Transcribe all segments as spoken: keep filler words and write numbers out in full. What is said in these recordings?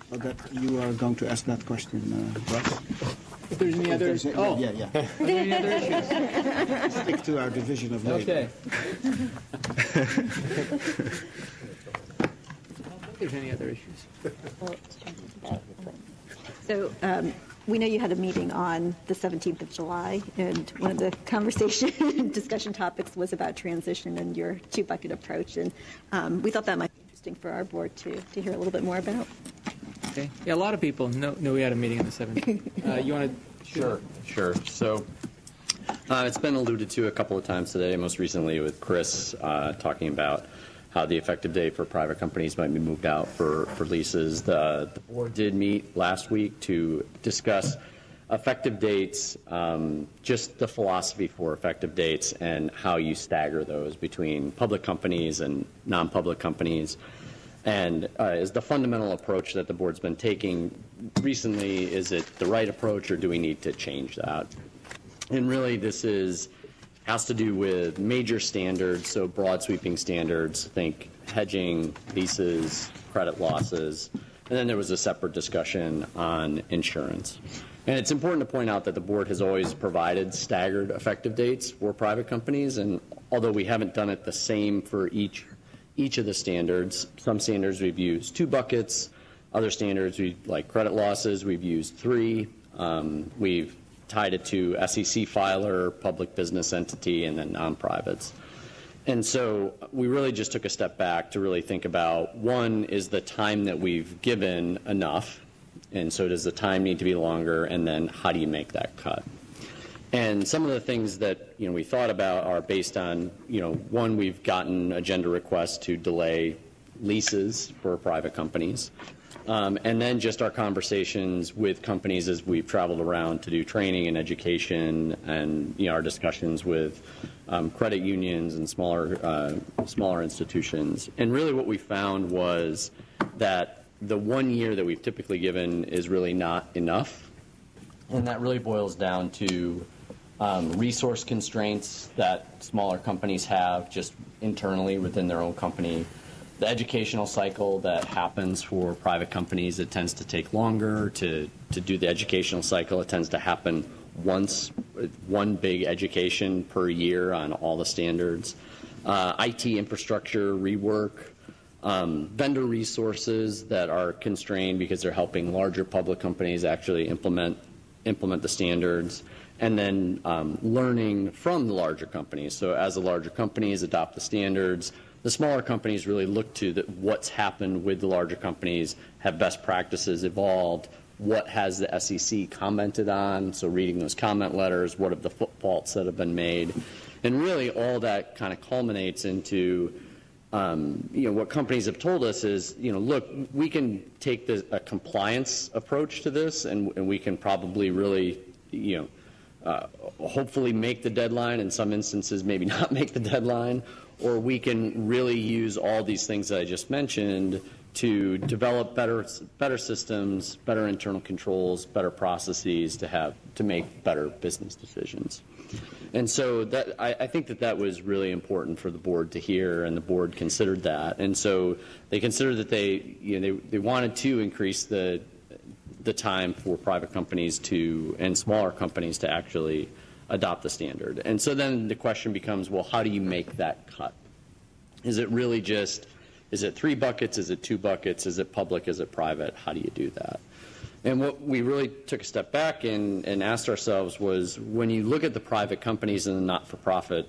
Oh, that you are going to ask that question, uh, Russ? If there's any other, There's a- oh, yeah, yeah. are there any other issues? Stick to our division of labor. Okay. If there's any other issues. So um, we know you had a meeting on the seventeenth of July, and one of the conversation discussion topics was about transition and your two-bucket approach, and um, we thought that might be interesting for our board to, to hear a little bit more about. Okay. Yeah, a lot of people know, know we had a meeting on the seventeenth. Uh, you want to? Sure, sure. So uh, it's been alluded to a couple of times today, most recently with Chris uh, talking about how the effective date for private companies might be moved out for, for leases. The, the board did meet last week to discuss effective dates, um, just the philosophy for effective dates and how you stagger those between public companies and non-public companies. And uh, is the fundamental approach that the board's been taking recently, is it the right approach, or do we need to change that? And really this is has to do with major standards, so broad sweeping standards, think hedging, leases, credit losses, and then there was a separate discussion on insurance. And it's important to point out that the board has always provided staggered effective dates for private companies, and although we haven't done it the same for each each of the standards, some standards we've used two buckets, other standards we like credit losses we've used three. Um, we've tied it to S E C filer, public business entity, and then non-privates. And so we really just took a step back to really think about, one, is the time that we've given enough? And so does the time need to be longer? And then how do you make that cut? And some of the things that, you know, we thought about are based on, you know, one, we've gotten agenda requests to delay leases for private companies. Um, and then just our conversations with companies as we've traveled around to do training and education, and you know our discussions with um, credit unions and smaller uh, smaller institutions. And really what we found was that the one year that we've typically given is really not enough. And that really boils down to um, resource constraints that smaller companies have just internally within their own company. The educational cycle that happens for private companies, it tends to take longer to, to do the educational cycle. It tends to happen once, one big education per year on all the standards. Uh, I T infrastructure rework, um, vendor resources that are constrained because they're helping larger public companies actually implement implement the standards, and then um, learning from the larger companies. So as the larger companies adopt the standards, the smaller companies really look to the, what's happened with the larger companies, have best practices evolved, what has the S E C commented on, so reading those comment letters, what are the faults that have been made. And really all that kind of culminates into, um, you know, what companies have told us is, you know, look, we can take the, a compliance approach to this, and, and we can probably really, you know, uh, hopefully make the deadline, in some instances maybe not make the deadline, or we can really use all these things that I just mentioned to develop better better systems, better internal controls, better processes to have to make better business decisions. And so that I, I think that that was really important for the board to hear, and the board considered that. And so they considered that they you know they, they wanted to increase the the time for private companies to and smaller companies to actually adopt the standard. And so then the question becomes, well, how do you make that cut? Is it really just, is it three buckets? Is it two buckets? Is it public? Is it private? How do you do that? And what we really took a step back and, and asked ourselves was, when you look at the private companies and the not-for-profit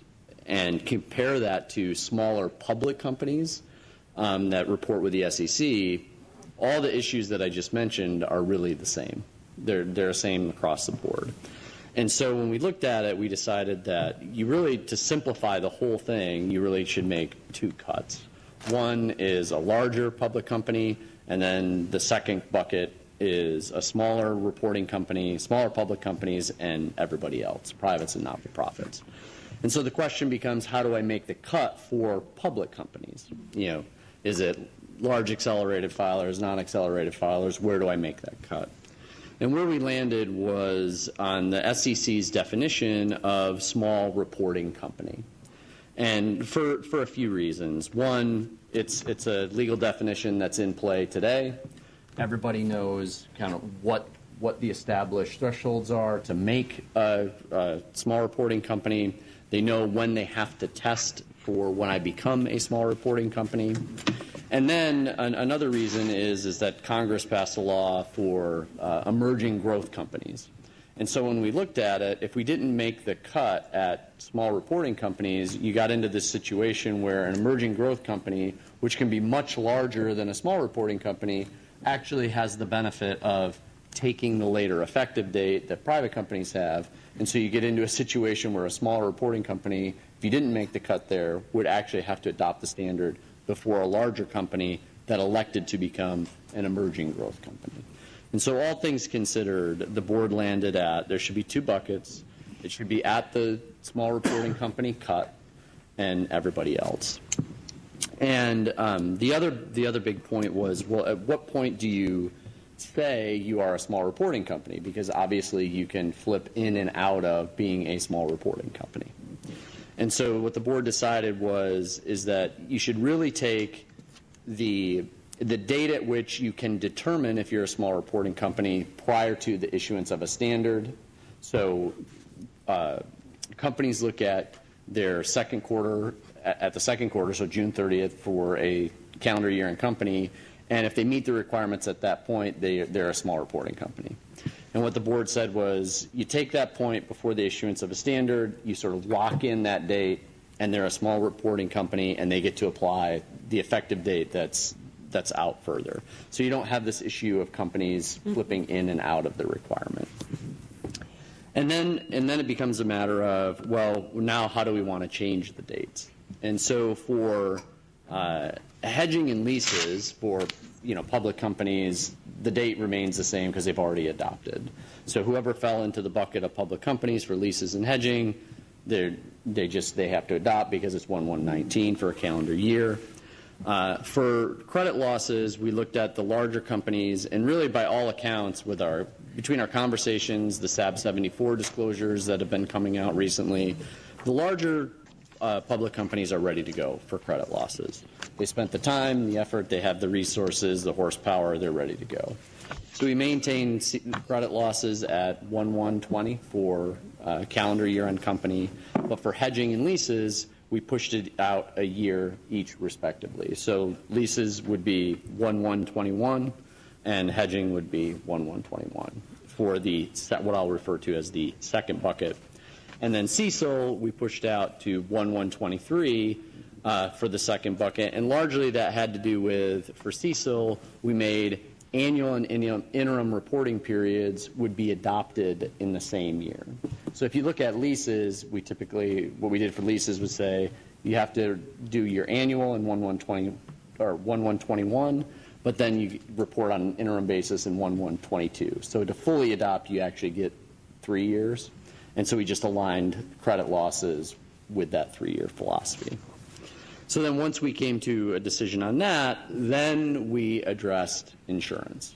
and compare that to smaller public companies um, that report with the S E C, all the issues that I just mentioned are really the same. They're, they're the same across the board. And so when we looked at it, we decided that you really, to simplify the whole thing, you really should make two cuts. One is a larger public company, and then the second bucket is a smaller reporting company, smaller public companies, and everybody else, privates and not-for-profits. And so the question becomes, how do I make the cut for public companies? You know, is it large accelerated filers, non-accelerated filers? Where do I make that cut? And where we landed was on the S E C's definition of small reporting company. And for, for a few reasons. One, it's, it's a legal definition that's in play today. everybody knows kind of what what the established thresholds are to make a, a small reporting company. They know when they have to test for when I become a small reporting company. And then an, another reason is, is that Congress passed a law for uh, emerging growth companies. And so when we looked at it, if we didn't make the cut at small reporting companies, you got into this situation where an emerging growth company, which can be much larger than a small reporting company, actually has the benefit of taking the later effective date that private companies have. And so you get into a situation where a small reporting company, if you didn't make the cut there, would actually have to adopt the standard before a larger company that elected to become an emerging growth company. And so all things considered, the board landed at there should be two buckets. It should be at the small reporting company cut and everybody else. And um, the other the other big point was, well, at what point do you say you are a small reporting company? Because obviously you can flip in and out of being a small reporting company. And so what the board decided was is that you should really take the the date at which you can determine if you're a small reporting company prior to the issuance of a standard. So uh, companies look at their second quarter, at the second quarter, so June thirtieth for a calendar year and company, and if they meet the requirements at that point, they, they're a small reporting company. And what the board said was you take that point before the issuance of a standard, you sort of lock in that date, and they're a small reporting company, and they get to apply the effective date that's that's out further. So you don't have this issue of companies flipping in and out of the requirement. And then, and then it becomes a matter of, well, now how do we want to change the dates? And so for uh, hedging and leases for you know public companies, the date remains the same because they've already adopted. So whoever fell into the bucket of public companies for leases and hedging, they they just they have to adopt because it's one one nineteen for a calendar year. Uh, for credit losses, we looked at the larger companies, and really by all accounts, with our between our conversations, the S A B seventy-four disclosures that have been coming out recently, the larger uh, public companies are ready to go for credit losses. They spent the time, the effort, they have the resources, the horsepower, they're ready to go. So we maintain credit losses at one one twenty for uh, calendar year-end company, but for hedging and leases, we pushed it out a year each respectively. So leases would be one one twenty-one and hedging would be one one twenty-one for the what I'll refer to as the second bucket. And then C E C L we pushed out to one one twenty-three uh, for the second bucket, and largely that had to do with, for C E C L, we made annual and interim reporting periods would be adopted in the same year. So if you look at leases, we typically, what we did for leases was say you have to do your annual in one one twenty or one one twenty-one, but then you report on an interim basis in one one twenty-two. So to fully adopt, you actually get three years. And so we just aligned credit losses with that three-year philosophy. So then once we came to a decision on that, then we addressed insurance.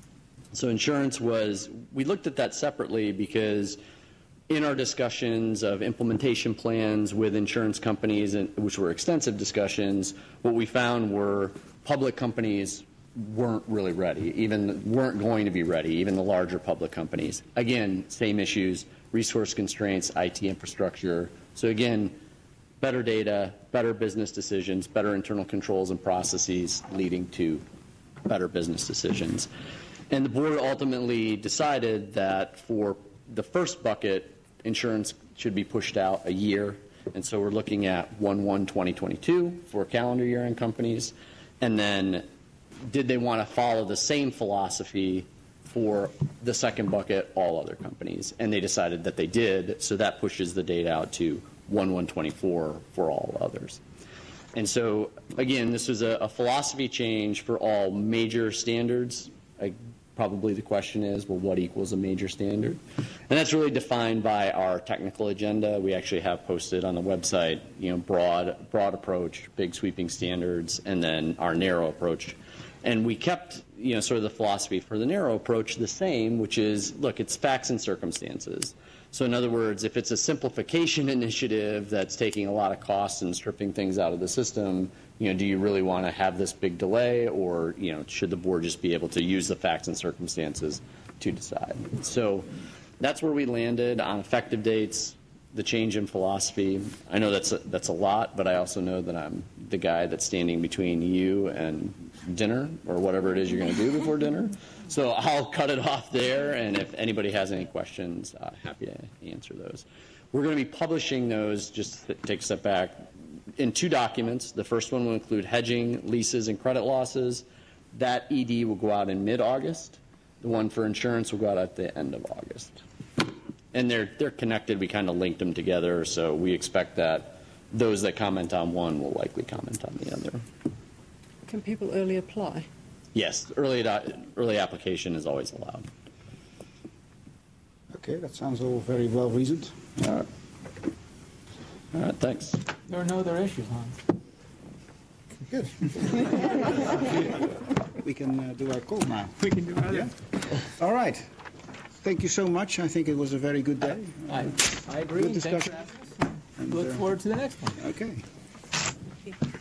So insurance was, we looked at that separately because in our discussions of implementation plans with insurance companies, and, which were extensive discussions, what we found were public companies weren't really ready, even weren't going to be ready, even the larger public companies. Again, same issues, resource constraints, I T infrastructure. So again, better data, better business decisions, better internal controls and processes leading to better business decisions. And the board ultimately decided that for the first bucket, insurance should be pushed out a year. And so we're looking at one one twenty twenty-two for calendar year-end companies. And then did they want to follow the same philosophy for the second bucket, all other companies? And they decided that they did, so that pushes the date out to one one twenty-four for all others. And so, again, this was a, a philosophy change for all major standards. I, probably the question is, well, what equals a major standard? And that's really defined by our technical agenda. We actually have posted on the website, you know, broad, broad approach, big sweeping standards, and then our narrow approach. And we kept, you know, sort of the philosophy for the narrow approach the same, which is, look, it's facts and circumstances. So in other words, if it's a simplification initiative that's taking a lot of costs and stripping things out of the system, you know, do you really want to have this big delay, or, you know, should the board just be able to use the facts and circumstances to decide? So that's where we landed on effective dates, the change in philosophy. I know that's a, that's a lot, but I also know that I'm the guy that's standing between you and dinner or whatever it is you're going to do before dinner. So I'll cut it off there, and if anybody has any questions, uh, happy to answer those. We're going to be publishing those, just to take a step back, in two documents. The first one will include hedging, leases, and credit losses. That E D will go out in mid-August. The one for insurance will go out at the end of August. And they're, they're connected. We kind of linked them together, so we expect that those that comment on one will likely comment on the other. Can people early apply? Yes, early, early application is always allowed. Okay, that sounds all very well reasoned. All right. All right, thanks. There are no other issues, Hans. Good. We can uh, do our call now. We can do other. Yeah? All right. Thank you so much. I think it was a very good day. I, I agree. Good Thanks for discussion. having us. And, Look uh, forward to the next one. Okay.